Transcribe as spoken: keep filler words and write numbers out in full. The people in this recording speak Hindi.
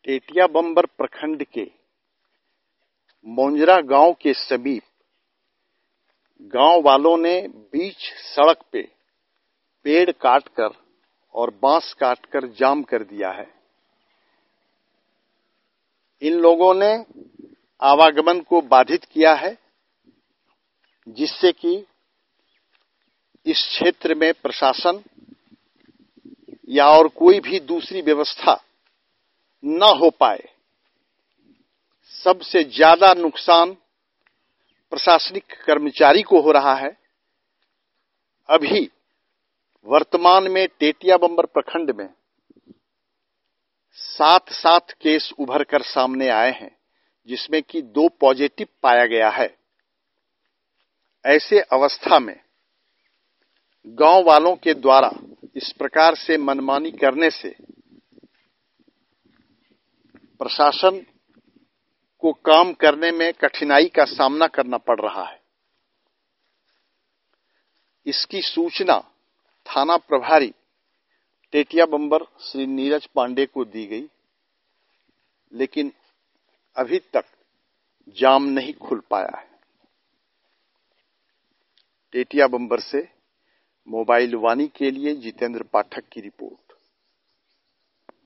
टेटिया बंबर प्रखंड के मोंजरा गांव के समीप गांव वालों ने बीच सड़क पे पेड़ काटकर और बांस काटकर जाम कर दिया है। इन लोगों ने आवागमन को बाधित किया है, जिससे कि इस क्षेत्र में प्रशासन या और कोई भी दूसरी व्यवस्था न हो पाए। सबसे ज्यादा नुकसान प्रशासनिक कर्मचारी को हो रहा है। अभी वर्तमान में टेटिया बंबर प्रखंड में सात सात केस उभर कर सामने आए हैं, जिसमें कि दो पॉजिटिव पाया गया है। ऐसे अवस्था में गांव वालों के द्वारा इस प्रकार से मनमानी करने से प्रशासन को काम करने में कठिनाई का सामना करना पड़ रहा है। इसकी सूचना थाना प्रभारी टेटिया बंबर श्री नीरज पांडे को दी गई, लेकिन अभी तक जाम नहीं खुल पाया है। टेटिया बंबर से मोबाइल वाणी के लिए जितेंद्र पाठक की रिपोर्ट।